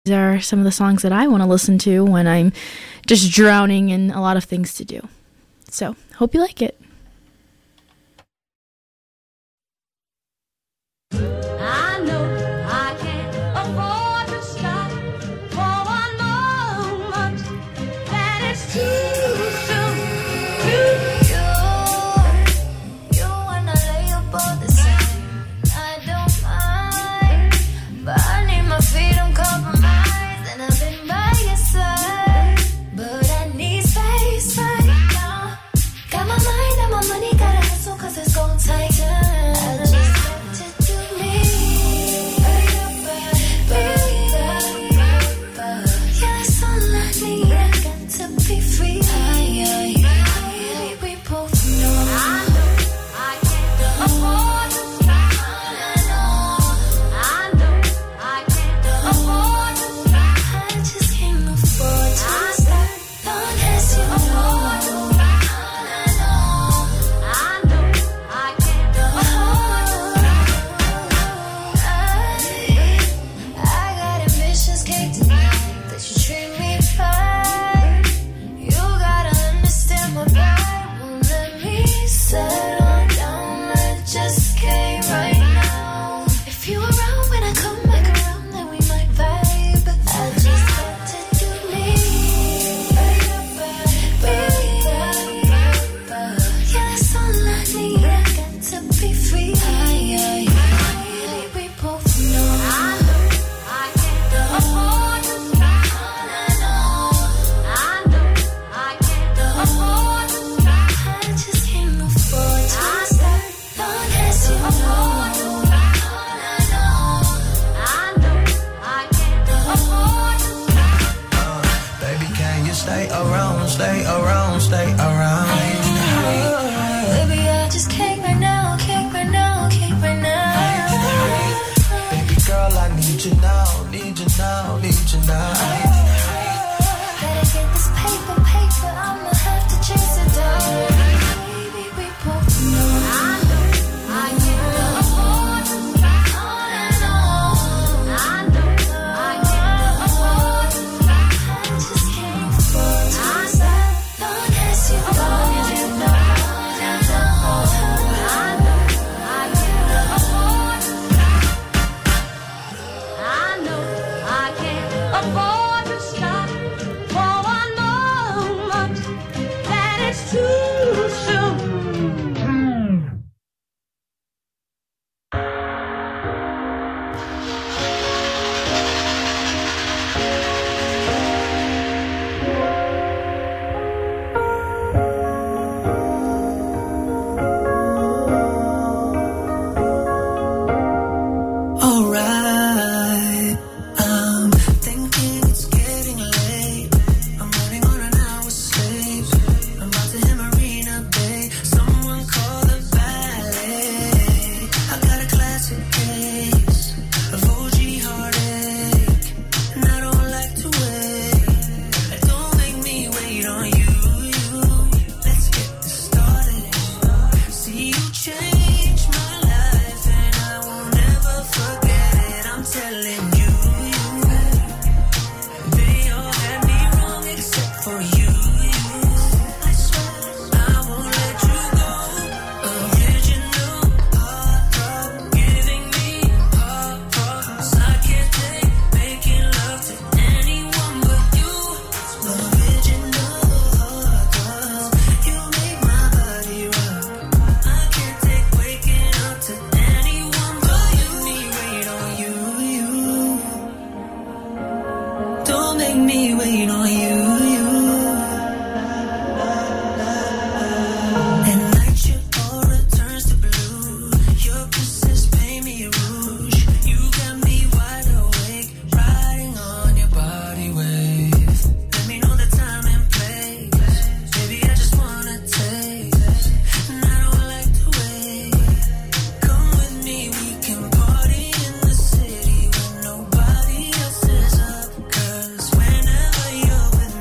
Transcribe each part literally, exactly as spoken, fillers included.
These are some of the songs that I want to listen to when I'm just drowning in a lot of things to do. So, hope you like it. I know I can't afford to stop for one moment. That is too soon. You, you and I lay above the same. I don't mind, but I need my freedom compromised, and I've been by your side, but I need space right now. Got my mind and my money, gotta hustle 'cause it's gon' tighten. I just got to do me. Yeah, that's all I need. I got to be free. We both know I know I can't afford to stop. I know I can't afford to stop. I just can't afford to stop. Unless you afford to stop. I know I can't afford to stop. I got ambitions cake tonight that you treat me right. You gotta understand my pride won't let me settle down. I just can't right now. If you around when I come back around, then we might vibe. I just got to do me. Yeah, that's all I need. I got to be free. We both know I know I can't afford to stop. I know I can't afford to stop. I just can't afford to stop. Unless you afford to stop. I know I can't afford to stop. Baby, can you stay around, stay around, stay around? Baby, I just can't right now, can't right now, can't right now. Baby girl, I need you now, need you now, need you now. Gotta get this paper, paper, I'ma have to chase it down. Baby, we both know I know I can't afford to stop. I know I can't afford to stop. I just can't afford to stop. Unless you afford to stop. I know I can't afford to stop. I know I can't afford to stop for one moment. That is too soon. Alright, I'm thinking it's getting late. I'm running on an hour's sleep. I'm about to hit Marina Bay. Someone call the valet. I got a classic case of O G heartache, and I don't like to wait. Don't make me wait on you, you. Let's get this started. See, you changed my life, and I will never forget it. I'm telling you, you. They all had me wrong except for you, you. I swear I won't let you go. Original heartthrob, giving me heart problems. I can't take making love to anyone but you. Original heartthrob, you make my body rock. I can't take waking up to anyone but you. Me wait on you, you. Don't make me wait on you, you. At night your aura turns to blue. Your kisses paint me rouge. You got me wide awake, riding on your body wave. Let me know the time and place. Baby, I just wanna taste, and I don't like to wait. Come with me, we can party in the city when nobody else is up. 'Cause whenever you're with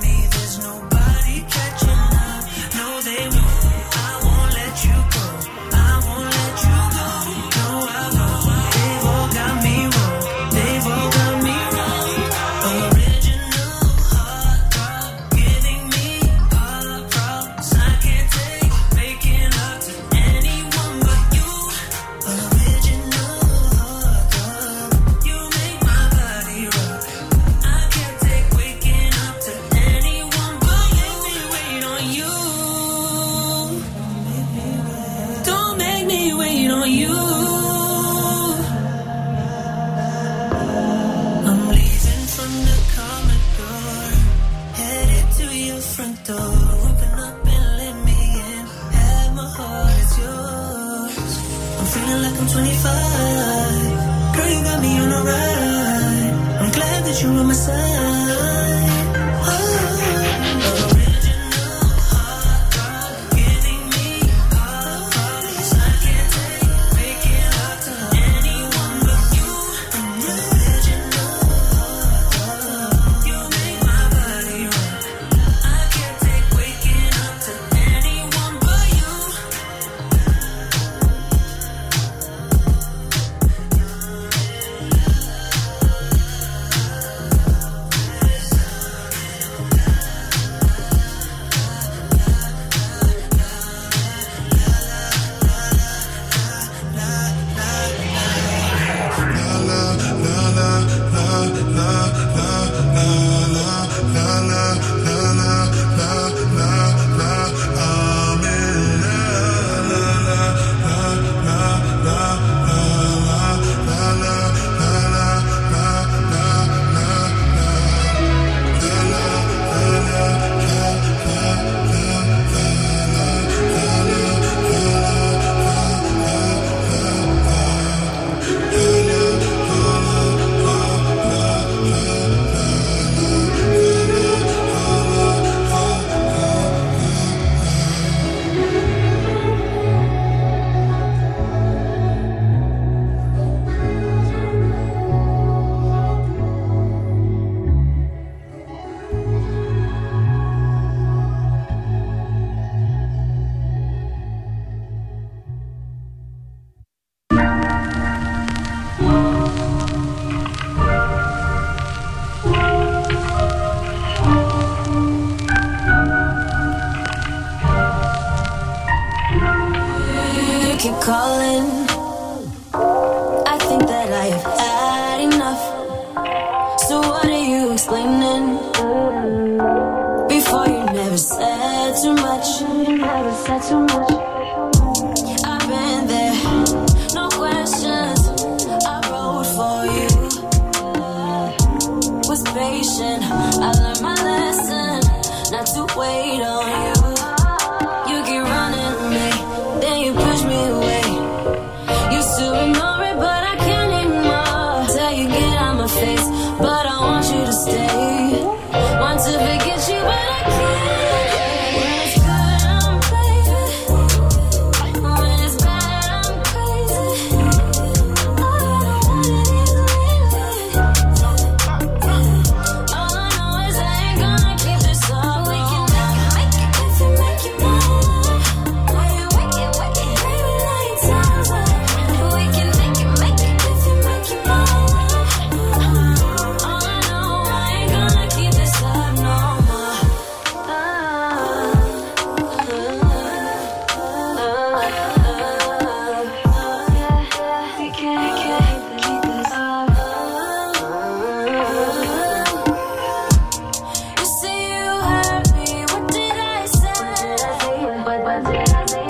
keep calling. I think that I have had enough. So what are you explaining? Before you never said too much. You never said too much. I've been there, no questions. I wrote for you. Was patient, I learned my lesson, not to wait on you. You keep running me, then you push me away. Used to ignore it, but I can't anymore. Tell you get out my face, but I want you to stay. Want to forget you, but I can't. When it's good, I'm crazy. When it's bad, I'm crazy. All I want is lately. All I know is I ain't gonna keep this up. We can make it if you make it mine. Why you waiting, waiting, baby, night times. We can make it, make it if you make it mine. All I know, I ain't gonna keep this up no more. We can't keep this up. You say you hurt me, what did I say? What did I say?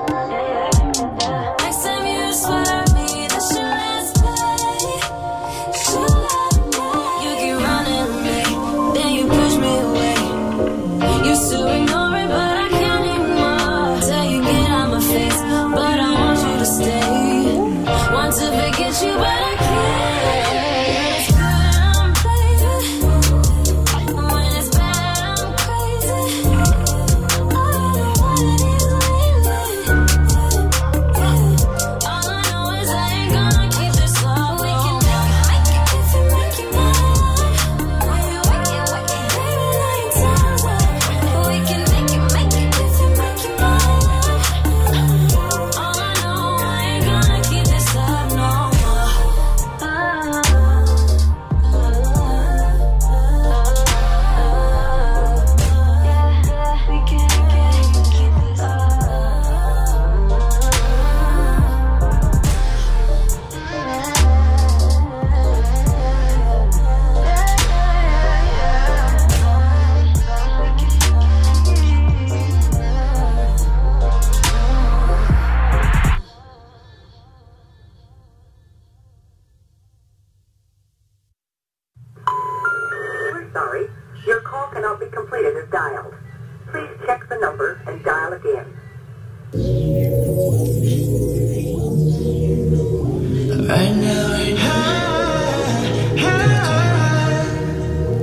Next time you swear me, that should last play. Should last play. You keep running me, then you push me away. Used to ignore it, but I can't anymore. Tell you get out my face, but I want you to stay. Want to forget you, but I can't. When it's good, I'm crazy. When it's bad, I'm crazy. All I want is lately. All I know is I ain't gonna keep this up. We can make it if you make it mine. Why you waiting, waiting, baby, night times. We can make it, make it if you make it mine. All I know, I ain't gonna keep this up no more. We can't keep this up. We're sorry. Your call cannot be completed as dialed. Please check the number and dial again. Right now, right now,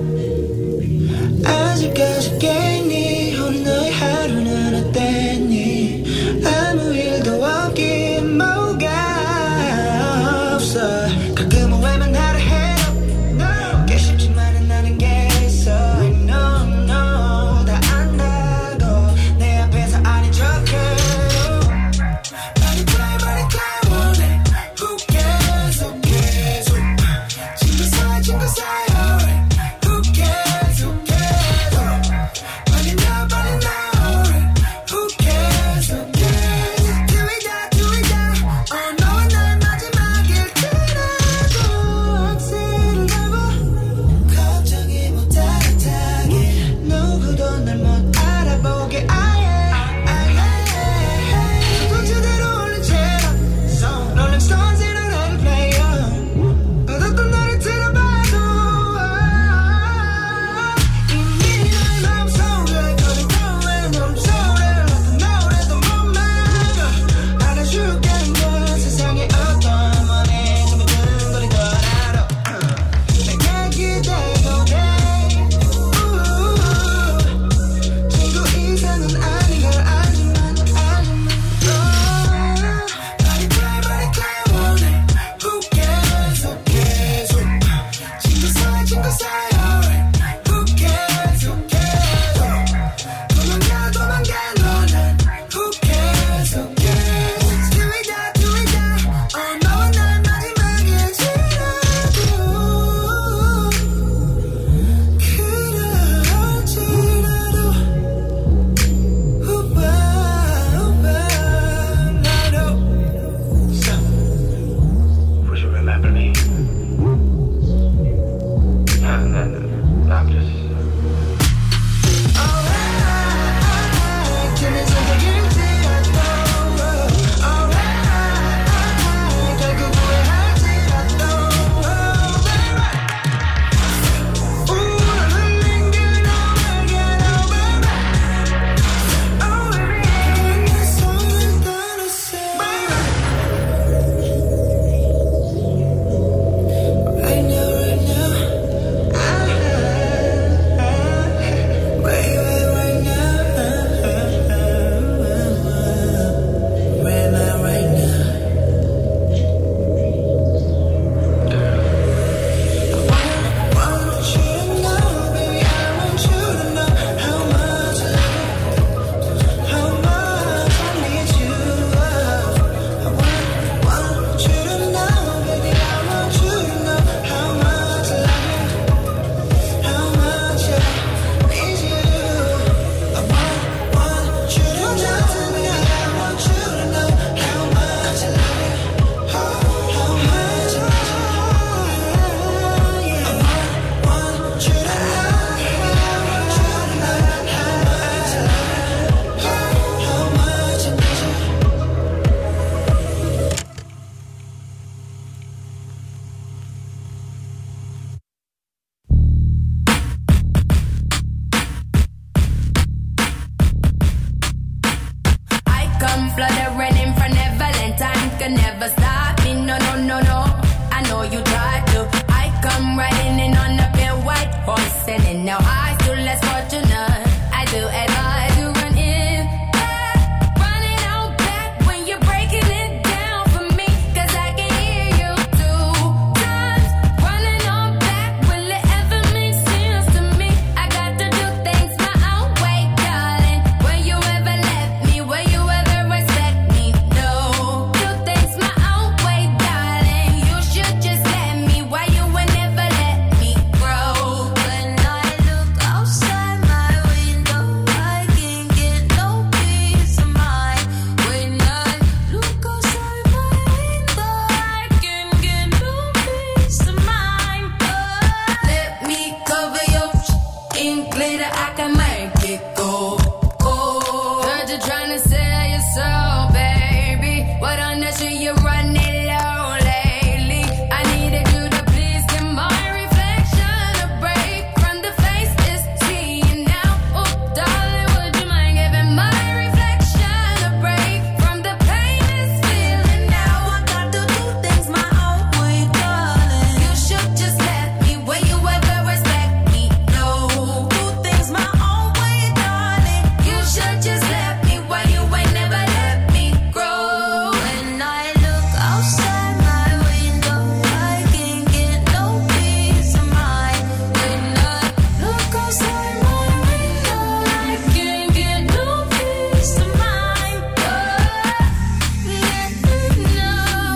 can never stop me. No, no, no, no. I know you tried to. I come riding in on a pale white horse, and in now I still less fortunate. I do advise you run in, back, running out back when you're breaking it down for me, 'cause I can hear you two times. Running on back, will it ever make sense to me? I got to do things my own way, darling. Will you ever let me? Will you ever respect me? No. Do things my own way, darling. You should just let me. Why you would never let me grow? When I look outside my window, I can get no peace of mind. When I look outside my window, I can get no peace of mind. Let me cover your in glitter. I can make it go. Oh, heard you trying to sell your soul, baby. What on that shit you running low lately? I needed you to please give my reflection a break from the face it's seeing now. Oh, darling, would you mind giving my reflection a break from the pain it's feeling now? I got to do things my own way, darling. You should just let me. Will you ever respect me? No. Do things my own way, darling. You should just let me. Why you ain't never let me grow? When I look outside my window, I can get no peace of mind. When I look outside my window, I can get no peace of mind. Oh, let me know.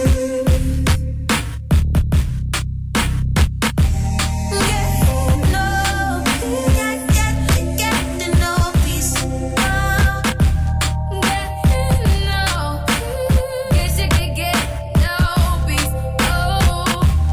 Get no, get, get, get no peace of mind. Guess you could get no peace. Oh.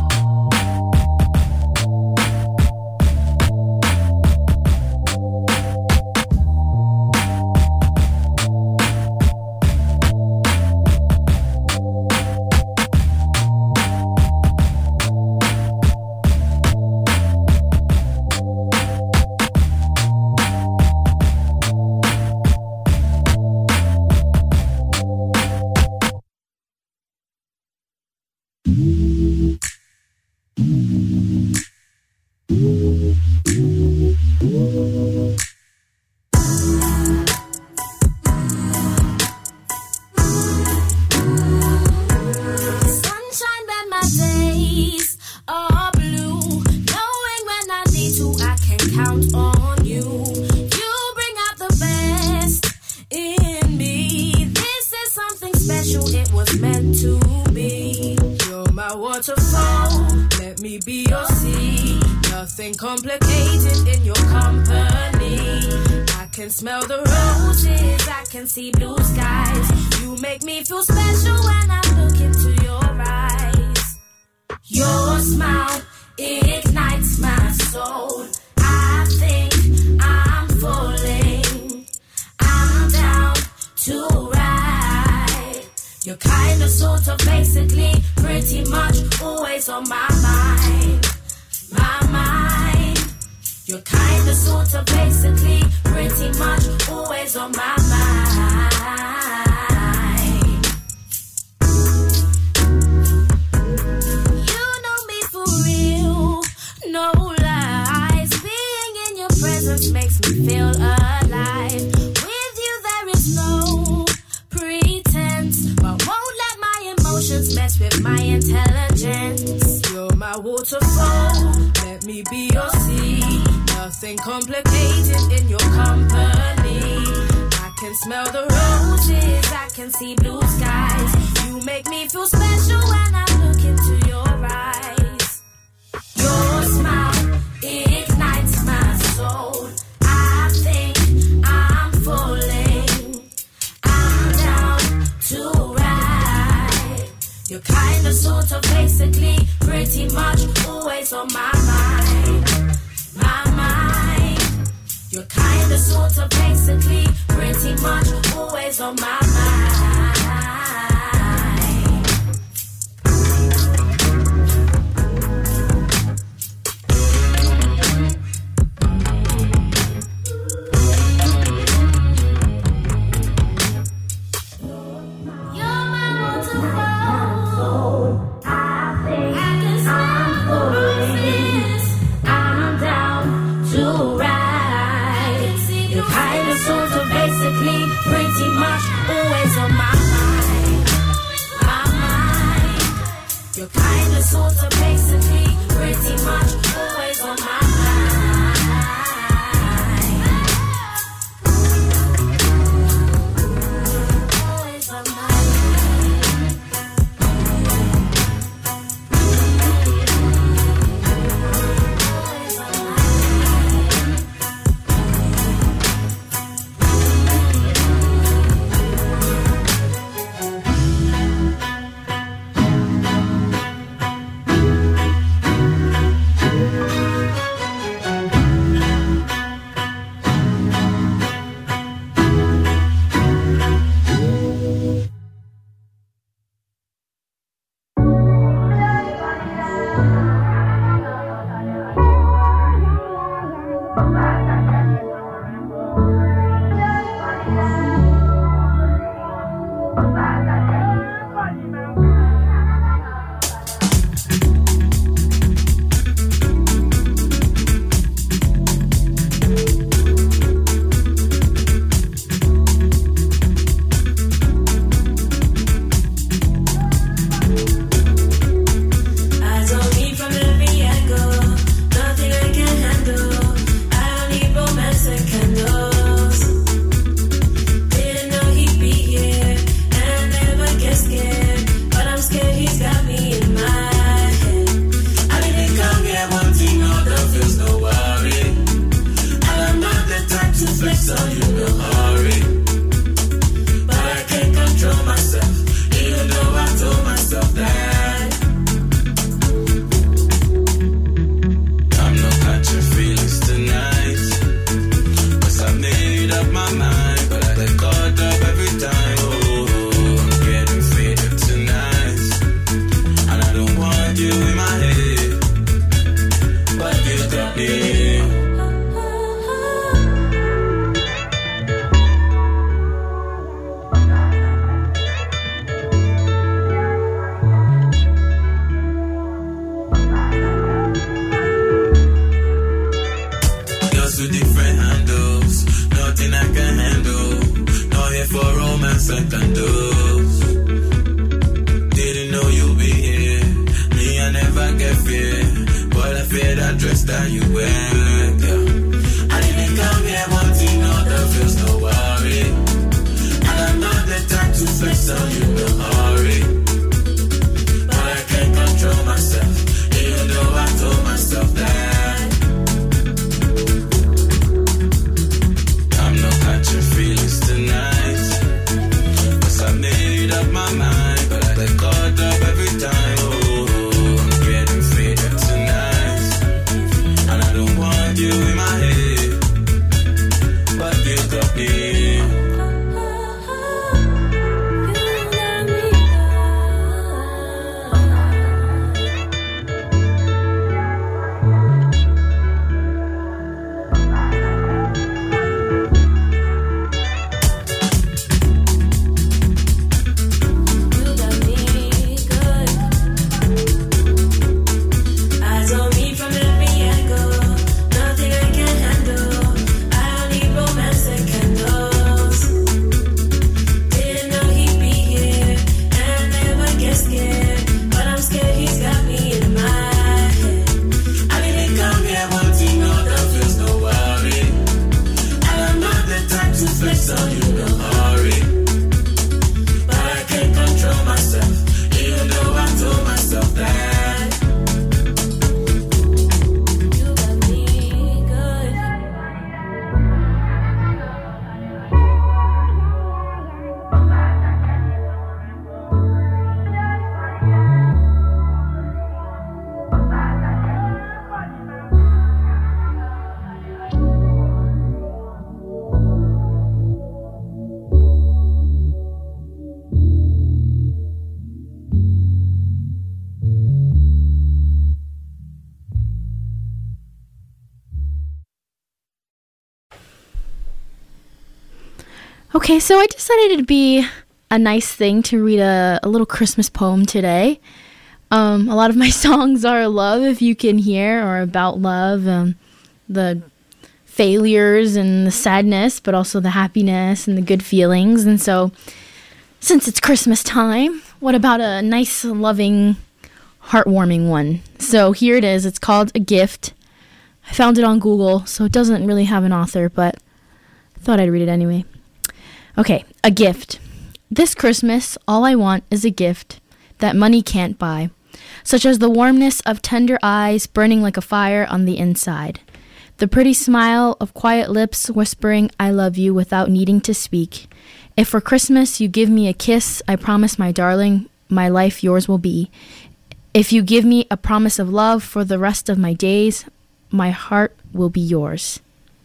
Sunshine when my days are blue. Knowing when I need to, I can count on you. You bring out the best in me. This is something special, it was meant to be. You're my waterfall, let me be your sea. Nothing complicated in your company. I can smell the roses, I can see blue skies. You make me feel special when I look into your eyes. Your smile ignites my soul. I think I'm falling. I'm down to ride. You're kind of, sort of, basically, pretty much always on my mind. My mind. You're kind of, sort of, basically, pretty much always on my mind. You know me for real, no lies. Being in your presence makes me feel alive. With you there is no pretense, but won't let my emotions mess with my intelligence. You're my waterfall, let me be your sea. Nothing complicated in your company. I can smell the roses, I can see blue skies. You make me feel special when I look into your eyes. Your smile ignites my soul. I think I'm falling. I'm down to ride. You're kind of, sort of, basically, pretty much always on my mind. My mind. You're kind of, sort of, basically, pretty much always on my mind. You're my water. do right. The kind of songs are basically pretty much always on my mind. My mind. Your kind of songs are basically pretty much always on my mind. Always on my mind. Okay, so I decided it'd be a nice thing to read a, a little Christmas poem today. Um, a lot of my songs are love, if you can hear, or about love. Um, the failures and the sadness, but also the happiness and the good feelings. And so, since it's Christmas time, what about a nice, loving, heartwarming one? So here it is. It's called A Gift. I found it on Google, so it doesn't really have an author, but I thought I'd read it anyway. Okay, A Gift. This Christmas, all I want is a gift that money can't buy, such as the warmness of tender eyes burning like a fire on the inside, the pretty smile of quiet lips whispering I love you without needing to speak. If for Christmas you give me a kiss, I promise, my darling, my life yours will be. If you give me a promise of love for the rest of my days, my heart will be yours.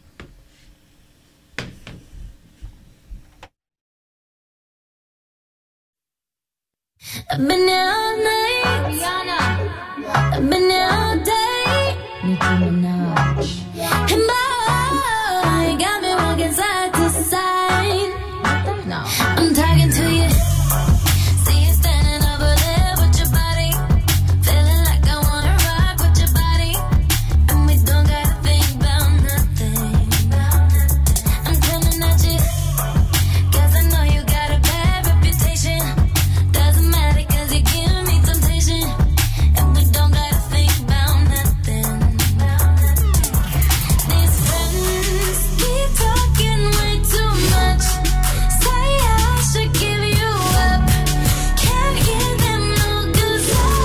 I've been here all night. I've been here all day. Nicki Minaj. And boy, you got me walking side to side. No. I'm talking to you. See you standing over there with your body. Feeling like I wanna rock with your body. And we don't gotta think about nothing. I'm coming at you. Cause I know you got a bad reputation. Doesn't matter cause you give me temptation. And we don't gotta think about nothing. These friends keep talking way too much. Say I should give you up. Can't hear them no good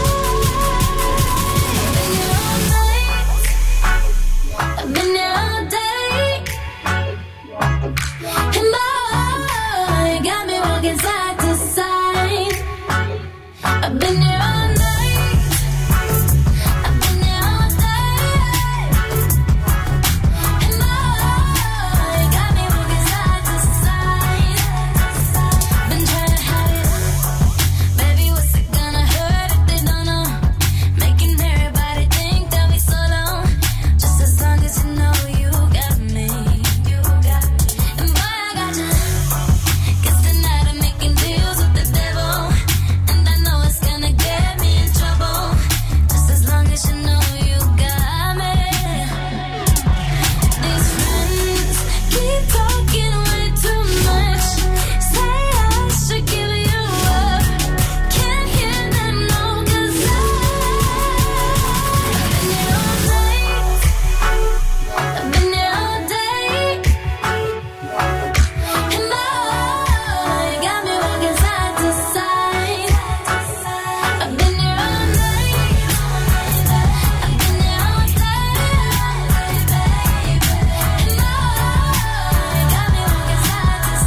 I've been here all night. I've been here all day. And boy, you got me walking side to side. I've been here all night. I've been here all day. And boy, you got me walking side to side. Been trying to hide it. Baby, what's it gonna hurt if they don't know? Making everybody think that we so long. Just as long as you know you got me. You got me. And boy, I got you. Cause tonight I'm making deals with the devil. And I know it's gonna get me in trouble. Just as long as you know you got me. These friends keep talking way too much. Say I should give you up. Can't hear them no cause I've been here all night. I've been here all day. And boy, you got me walking side to side. I've been here all night. I've been here all day. And boy, you got me walking side to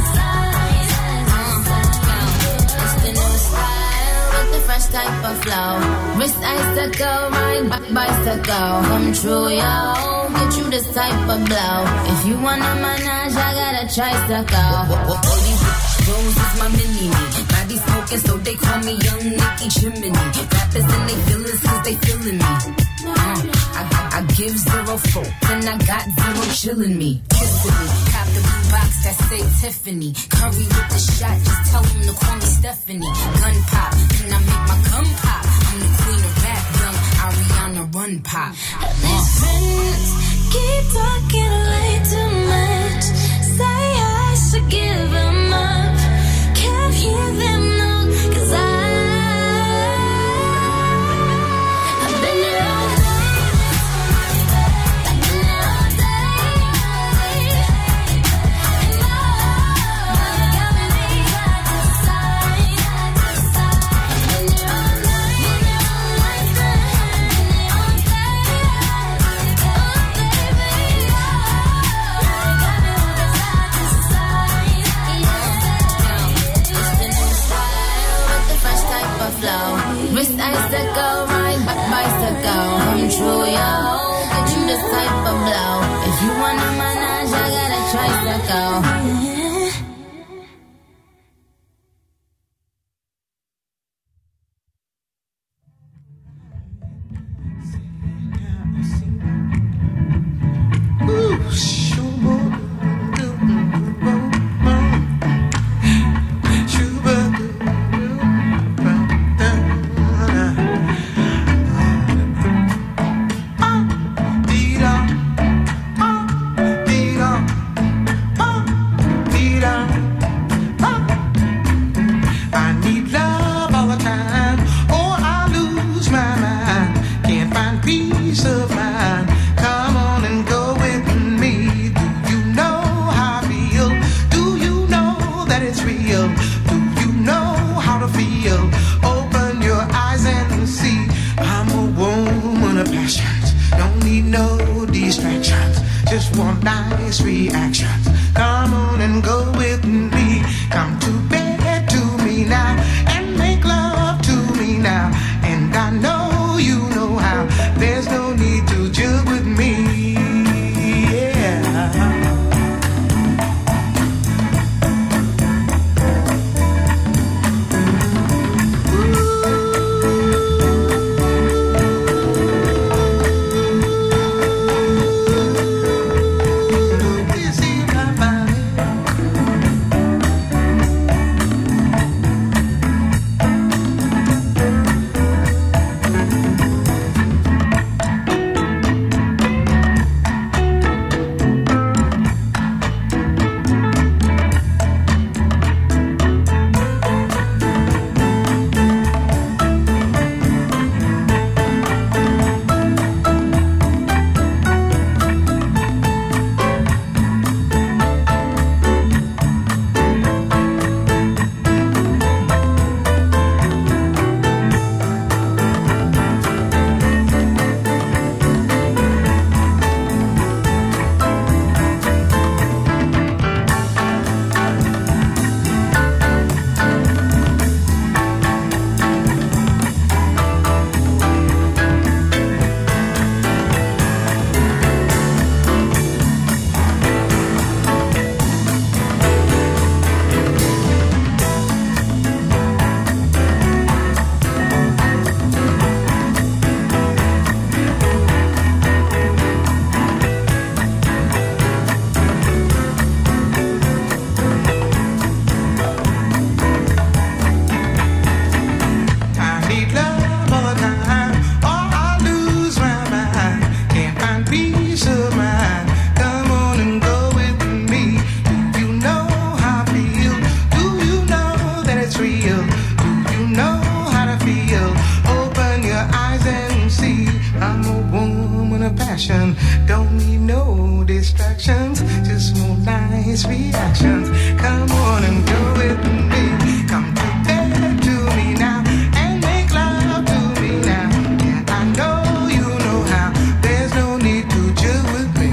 side. It's the new style with the fresh type of flow. Wrist icicle, ride bi- bicycle. Come true, yo. Get you this type of blow. If you want a menage, I got a tricycle. All these rose is my mini-me. Body smoking, so they call me Young Nicky Chimney. Rappers and they feelings cause they feeling me. Uh, I, I give zero full, then I got zero chillin' me. Kissing me, cop the blue box that say Tiffany. Curry with the shot, just tell them to call me Stephanie. Gun pop, then I make my gun pop. I'm the queen of rap, young Ariana Run Pop. These friends keep talking way too much. Say I should give them up. Can't hear them no, cause I I've been here all night. I've been here all day. And boy, you got me leaning side to side. I've been here all night. Been here all night. Been here all day. Oh baby, you got me walking side to side. It's the new style with the fresh type of flow. Wrist icicle, ride bi- bicycle. Come true, yo. Get you this type of blow. If you want a menage, I got a tricycle. Dee-da, just one nice reaction. Come on and go with me. Come to bed to me now and make love to me now. And I know you know how. There's no need to jug with me. Yeah. Don't need no distractions, just more nice reactions. Come on and go with me. Come to bed to me now and make love to me now. And I know you know how. There's no need to chill with me.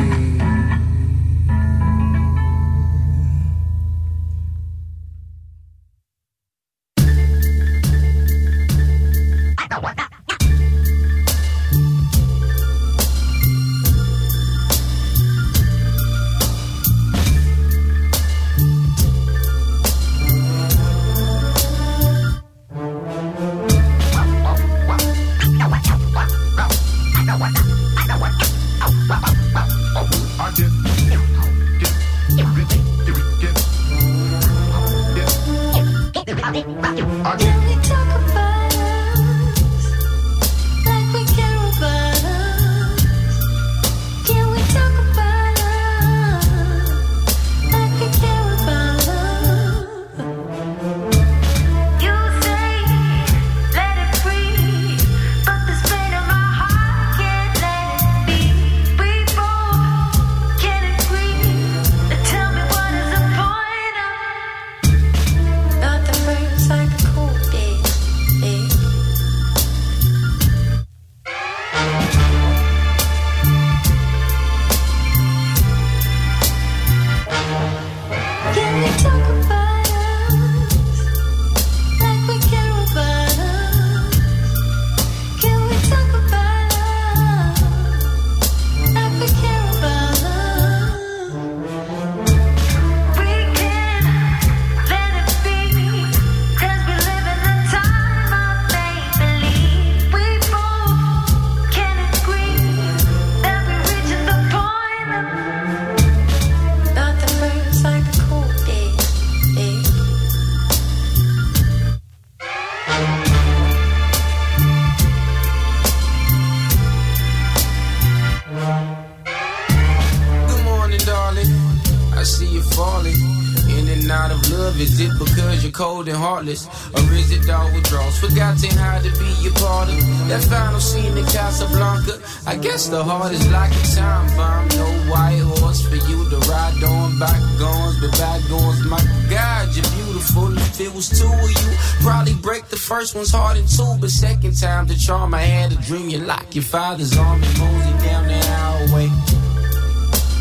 Cold and heartless, or is it dog withdrawals? Forgotten how to be a part of that final scene in Casablanca. I guess the heart is like a time bomb. No white horse for you to ride on. Bygones, but bygones, my God, you're beautiful. If it was two of you, probably break the first one's heart in two, but second time the charm. I had a dream. You lock your father's arm and mosey down the hallway.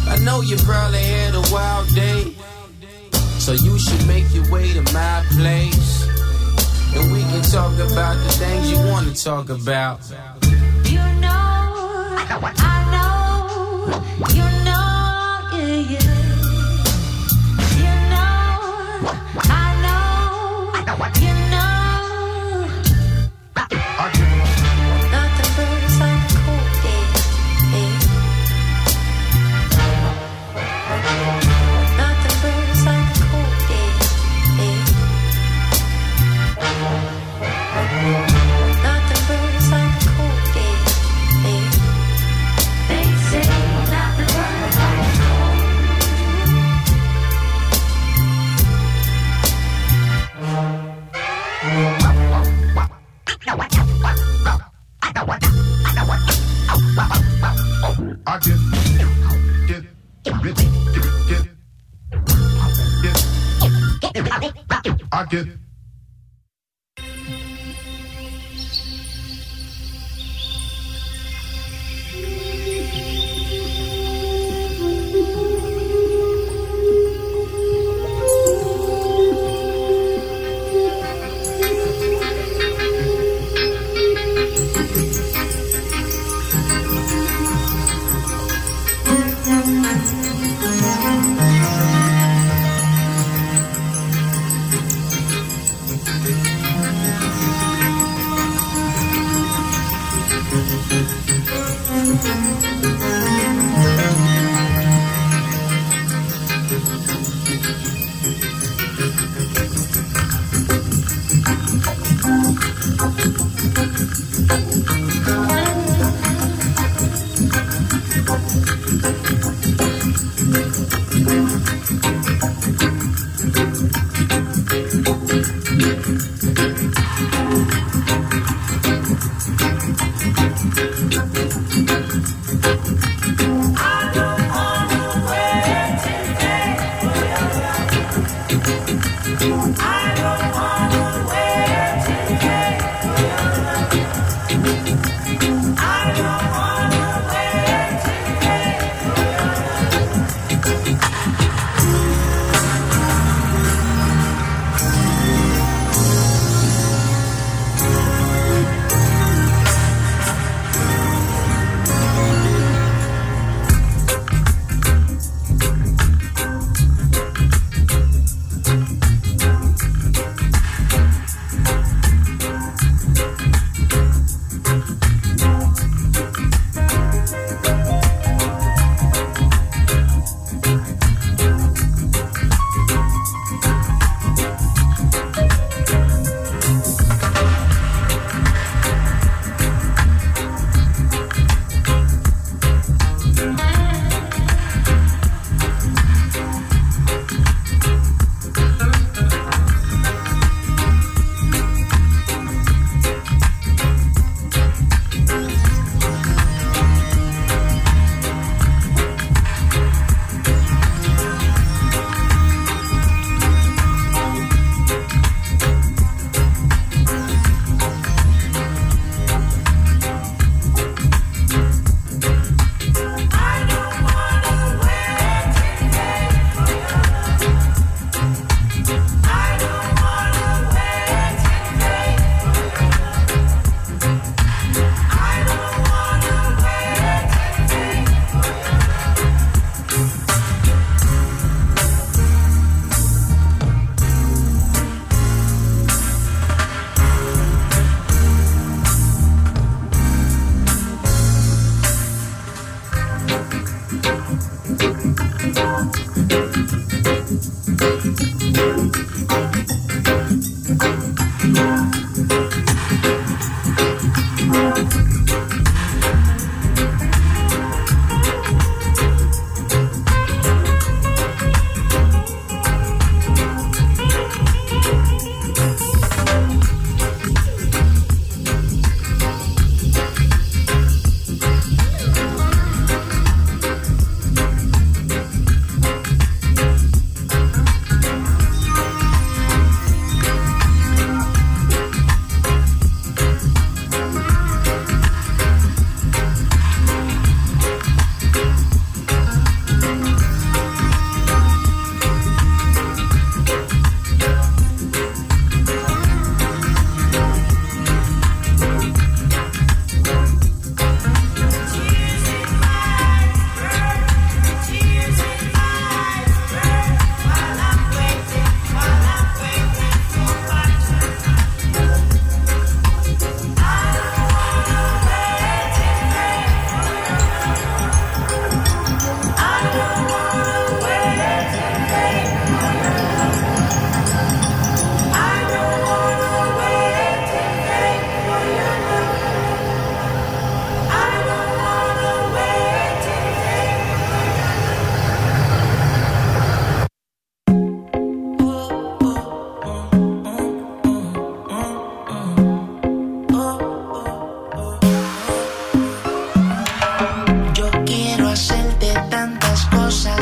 I know you probably had a wild day, so you should make your way to my place, and we can talk about the things you want to talk about. You know, I know, you know, yeah, yeah. You know, I know, you know. Nothing burns like a cold day. Nothing burns like a cold day. Nothing burns like a cold day. They say nothing burns like a cold. I get, get, get, get, get, I get.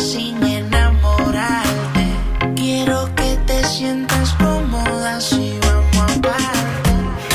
sin enamorarte. Quiero que te sientas cómoda si vamos a parte.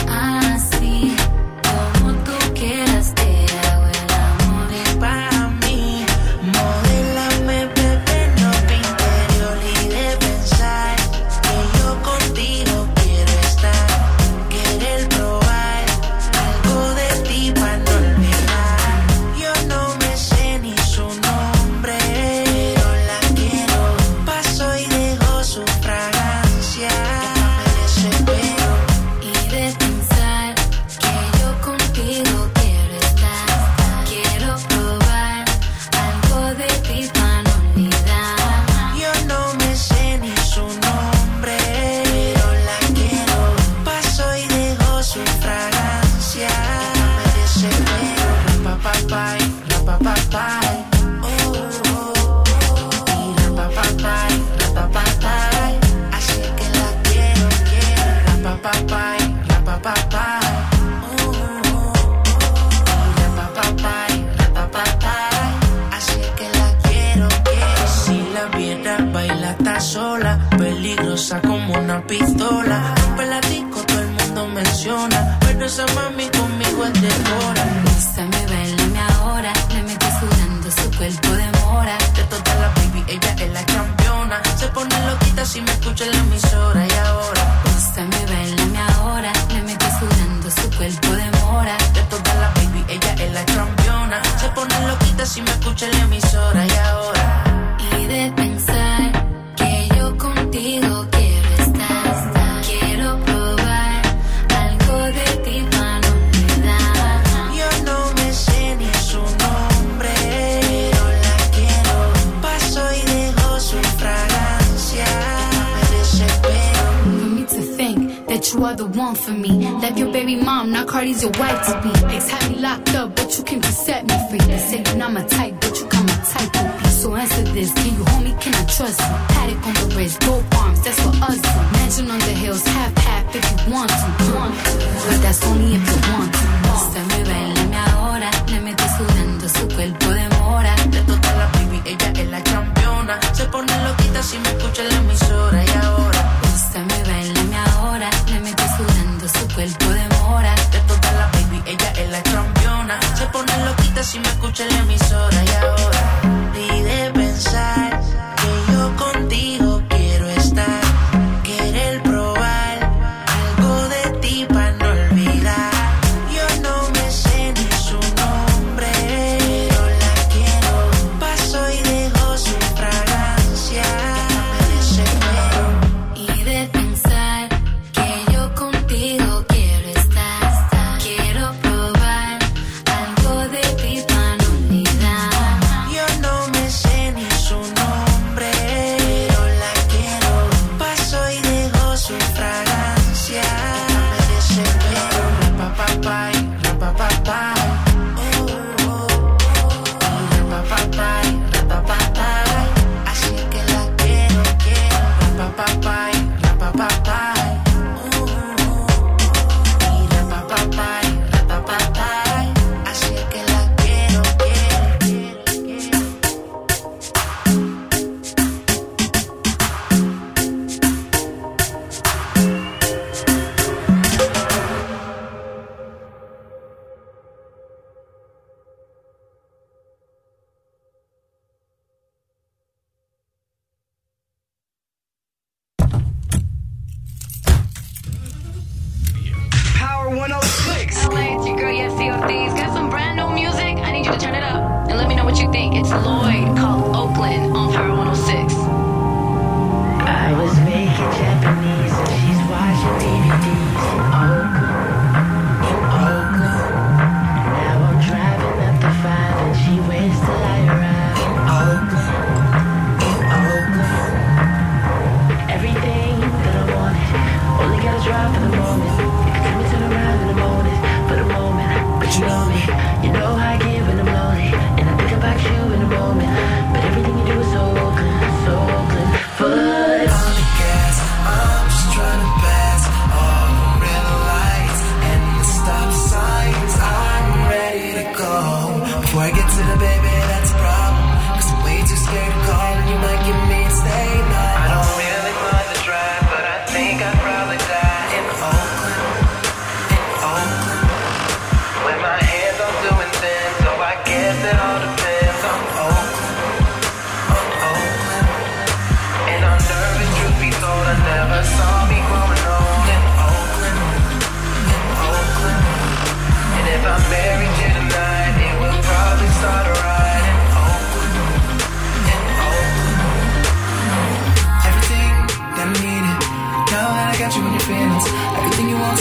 Así como tú quieras, te hago el amor. Y para mí, modélame, bebé, no mi interior y de pensar que yo contigo quiero estar. Querer probar algo de ti para no olvidar. Yo no me sé ni su nombre, pero la quiero. Paso y dejo su fragancia. Me desespero. Y de pensar que yo contigo quiero estar. Quiero probar algo de ti para no olvidar. Yo no me sé ni su nombre, pero la quiero. Paso y dejo su fragancia. Me desespero. Rapapapay, rapapapay. Oh, oh, oh. Y rapapapay, rapapapay. Así que la quiero, quiero. Rapapapay, rapapapay. Oh, oh, oh. Y rapapapay, rapapapay. Así que la quiero, quiero. Si la viera baila está sola, peligrosa como una pistola. Rompe la disco, todo el mundo menciona, pero esa mami conmigo es de hora. Búscame, bailame ahora. Le metí sudando su cuerpo de mora. De todas las baby, ella es la campeona. Se pone loquita si me escucha en la emisora. Y ahora, Búscame, bailame ahora. Le metí sudando su cuerpo de mora. de todas las baby, ella es la campeona. Se pone loquita si me escucha en la emisora. Y ahora, Y de pensar que yo contigo quiero estar. Quiero probar algo de ti para no olvidar. yo no me sé ni su nombre, pero la quiero. Paso y dejo su fragancia. Me desespero. For me to think that you are the one for me. Left your baby mom, now Cardi's your wife to be. Ex had me locked up, but you came to set me free. They say you're not my type, but you come my type to be. So answer this, can you hold me, can I trust you? Paddock on the wrist, both arms, that's for us two. Mansion on the hills, half half if you want to. Want to. But that's only if you want to. Búscame, bailame ahora. Le metí sudando su cuerpo de mora. De todas las baby, ella es la campeona. Se pone loquita si me escucha en la emisora. Y ahora, Búscame, bailame ahora. Le metí sudando su cuerpo de mora. de todas las baby, ella es la campeona. Se pone loquita si me escucha en la emisora. Y ahora, y de pensar que yo contigo quiero estar. Querer probar algo de ti para no olvidar.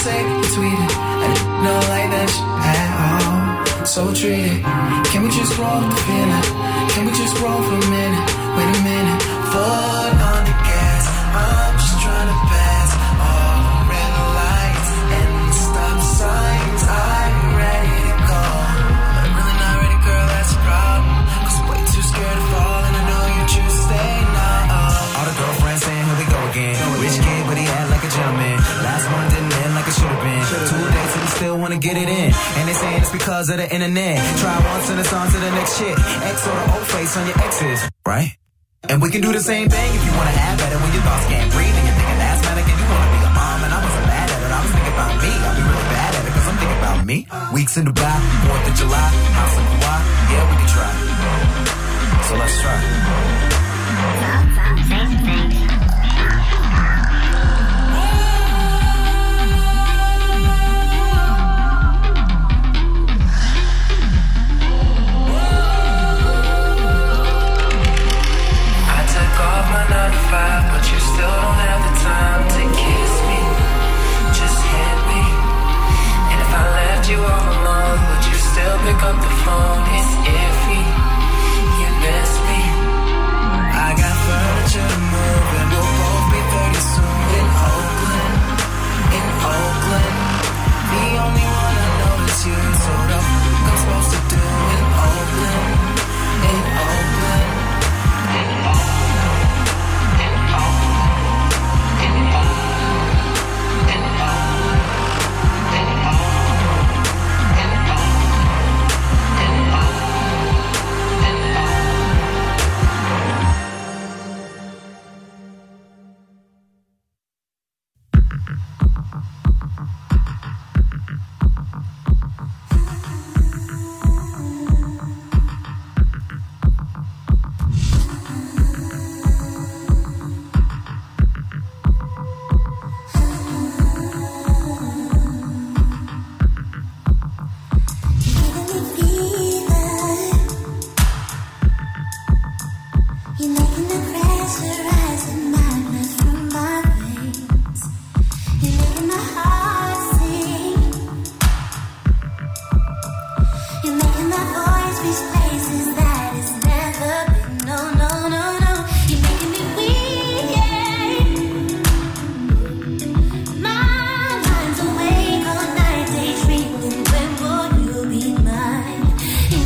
say you tweeted. I didn't know like that shit at all. So treated. Can we just roll with the feeling? Can we just roll for a minute? Wait a minute. Foot on the gas. I'm just trying to pass all the red lights and stop signs. I'm ready to go. But I'm really not ready, girl, that's a problem. Cause I'm way too scared to fall, and I know you choose to stay now. All the girlfriends saying, here we go again. Rich kid, but he act like a gentleman. Last one didn't end like it should have been. Two days and we still wanna get it in. And they saying it's because of the internet. Try once and it's on to the next shit. X or the old face on your exes, right? And we can do the same thing if you wanna have at it when your thoughts can't breathe and you're thinking that's manic and you wanna be a mom. And I wasn't bad at it, I was thinking about me. I'll be really bad at it cause I'm thinking about me. Weeks in Dubai, fourth of July, house in Hawaii, yeah we can try. So let's try. Same thing. But you still don't have the time to kiss me. Just hit me. And if I left you all alone, would you still pick up the phone? It's iffy. You miss me. I got furniture to move and we'll both be thirty soon. In Oakland, in Oakland. The only one I know is you. So the f*** I'm supposed to do in Oakland, in Oakland, in Oakland.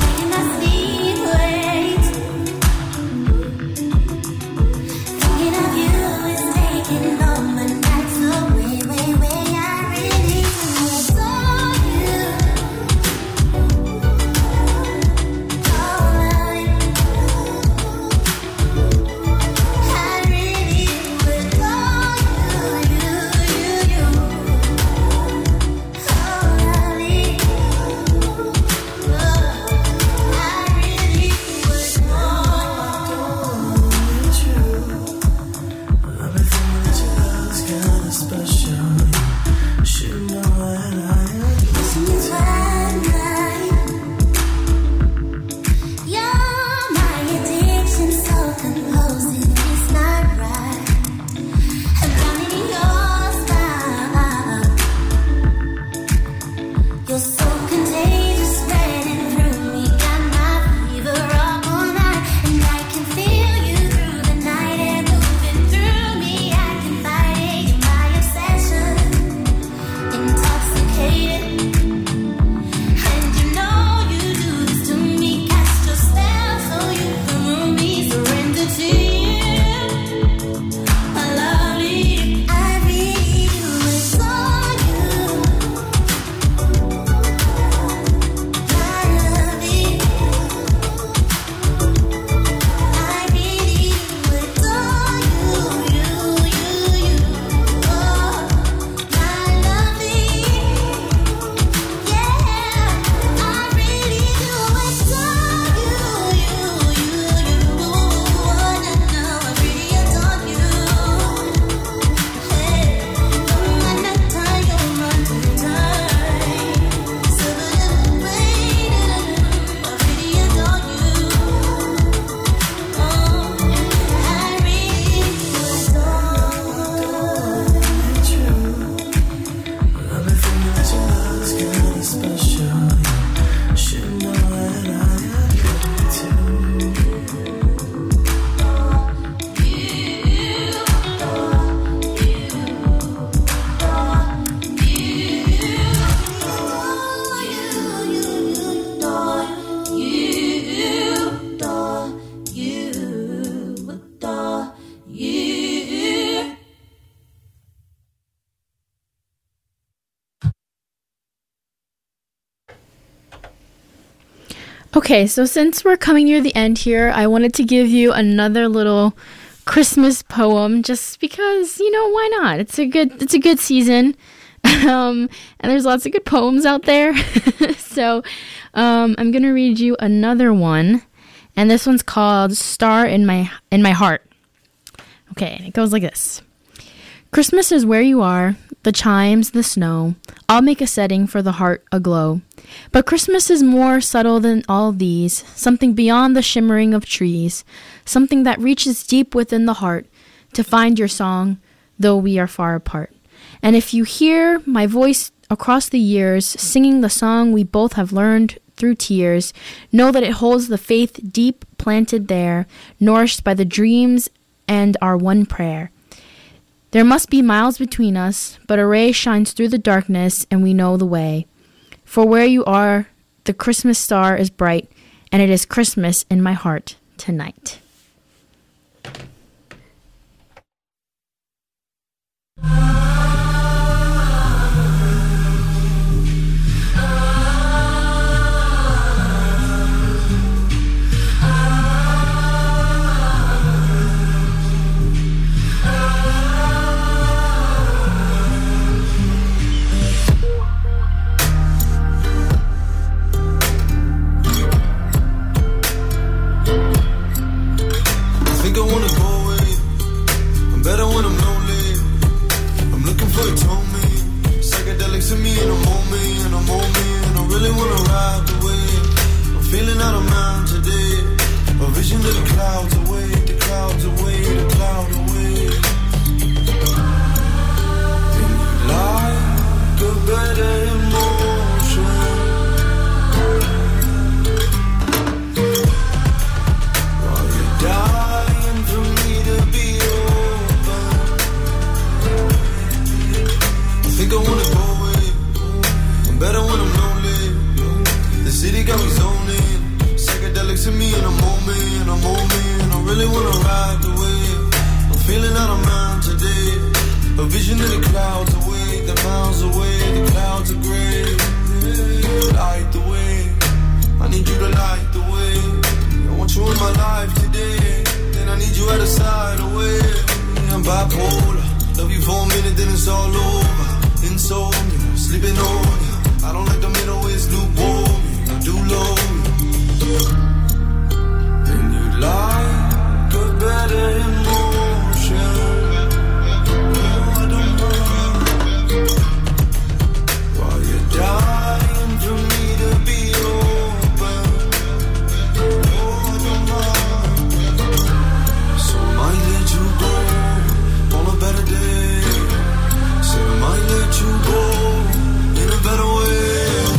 Thinking Okay, so since we're coming near the end here, I wanted to give you another little Christmas poem just because, you know, why not? It's a good it's a good season. Um, and there's lots of good poems out there. so um, I'm going to read you another one. And this one's called Star in My in My Heart. Okay, and it goes like this. Christmas is where you are, the chimes, the snow, all make a setting for the heart aglow. But Christmas is more subtle than all these, something beyond the shimmering of trees, something that reaches deep within the heart to find your song, though we are far apart. And if you hear my voice across the years, singing the song we both have learned through tears, know that it holds the faith deep planted there, nourished by the dreams and our one prayer. There must be miles between us, but a ray shines through the darkness and we know the way. For where you are, the Christmas star is bright, and it is Christmas in my heart tonight. Better way.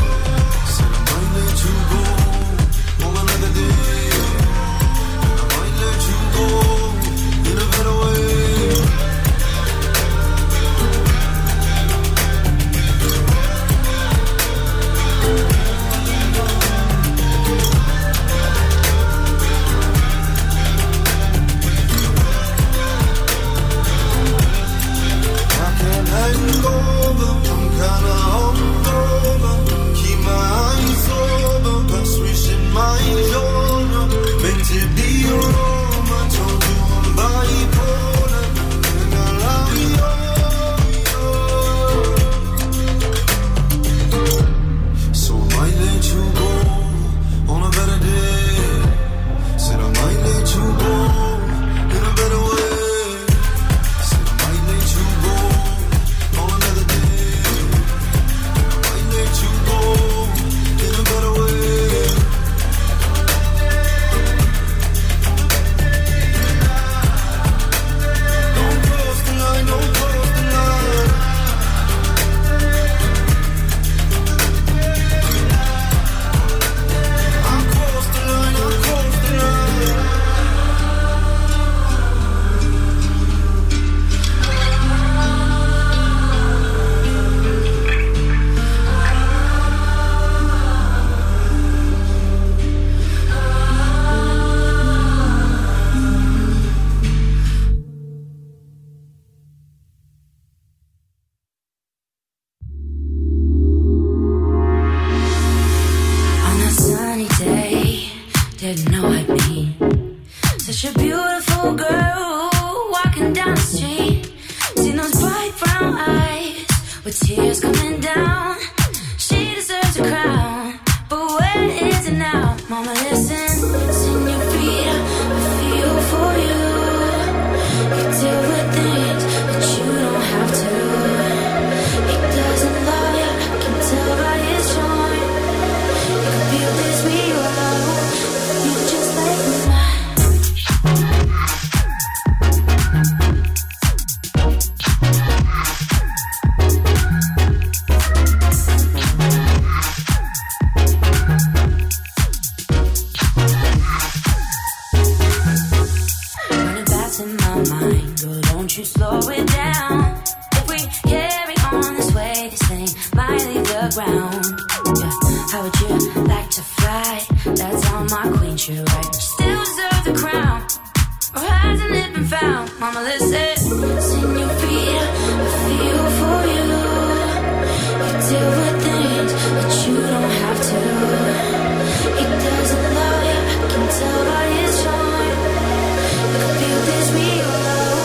beautiful girl walking down the street. Seen those bright brown eyes with tears coming down. She deserves a crown, but where is it now? Mama, listen, señorita, I feel for you. You deal with things that you don't have to. He doesn't love you, I can tell by his charm. You can feel this me love, you just like me. You slow it down. If we carry on this way, this thing might leave the ground. Yeah. How would you like to fly? That's how my queen should ride. Still deserve the crown, or hasn't it been found? Mama, listen, señorita, I feel for you. You deal with things that you don't have to. He doesn't love you, I can tell by his charm. You can feel this real love.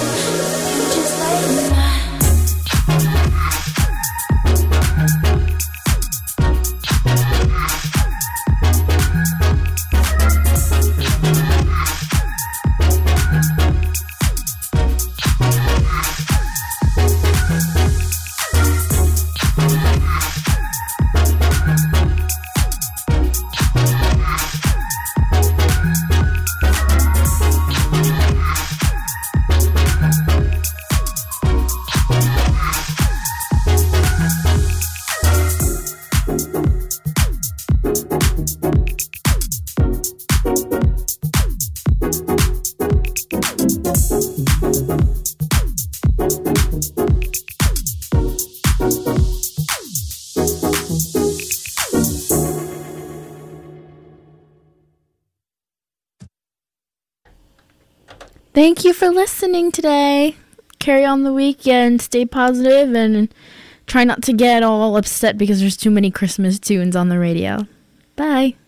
Thank you for listening today. Carry on the weekend, stay positive, and try not to get all upset because there's too many Christmas tunes on the radio. Bye.